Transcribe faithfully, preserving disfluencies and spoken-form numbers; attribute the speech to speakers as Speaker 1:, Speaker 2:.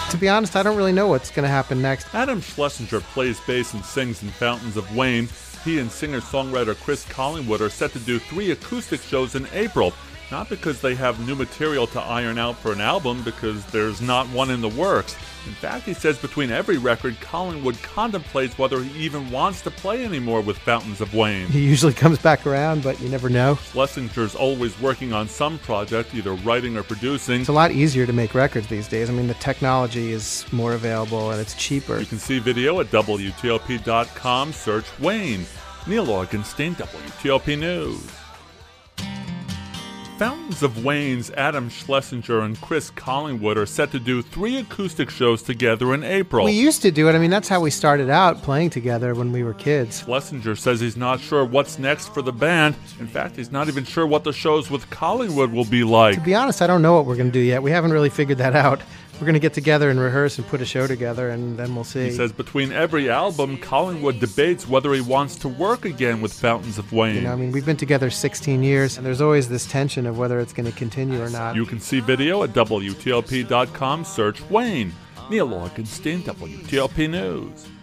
Speaker 1: To be honest, I don't really know what's going to happen next.
Speaker 2: Adam Schlesinger plays bass and sings in Fountains of Wayne. He and singer-songwriter Chris Collingwood are set to do three acoustic shows in April. Not because they have new material to iron out for an album, because there's not one in the works. In fact, he says between every record, Collingwood contemplates whether he even wants to play anymore with Fountains of Wayne.
Speaker 1: He usually comes back around, but you never know.
Speaker 2: Schlesinger's always working on some project, either writing or producing.
Speaker 1: It's a lot easier to make records these days. I mean, the technology is more available and it's cheaper.
Speaker 2: You can see video at W T O P dot com. Search Wayne. Neil Augenstein, W T O P News. Fountains of Wayne's Adam Schlesinger and Chris Collingwood are set to do three acoustic shows together in April.
Speaker 1: We used to do it. I mean, that's how we started out, playing together when we were kids.
Speaker 2: Schlesinger says he's not sure what's next for the band. In fact, he's not even sure what the shows with Collingwood will be like.
Speaker 1: To be honest, I don't know what we're going to do yet. We haven't really figured that out. We're going to get together and rehearse and put a show together, and then we'll see.
Speaker 2: He says between every album, Collingwood debates whether he wants to work again with Fountains of Wayne.
Speaker 1: You know, I mean, we've been together sixteen years, and there's always this tension of whether it's going to continue or not.
Speaker 2: You can see video at W T O P dot com. Search Wayne. Neil Augenstein, W T O P News.